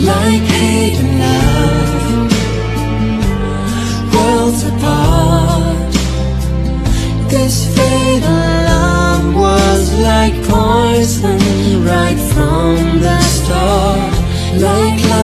like hate and love, worlds apart. This fatal love was like poison right from the start, like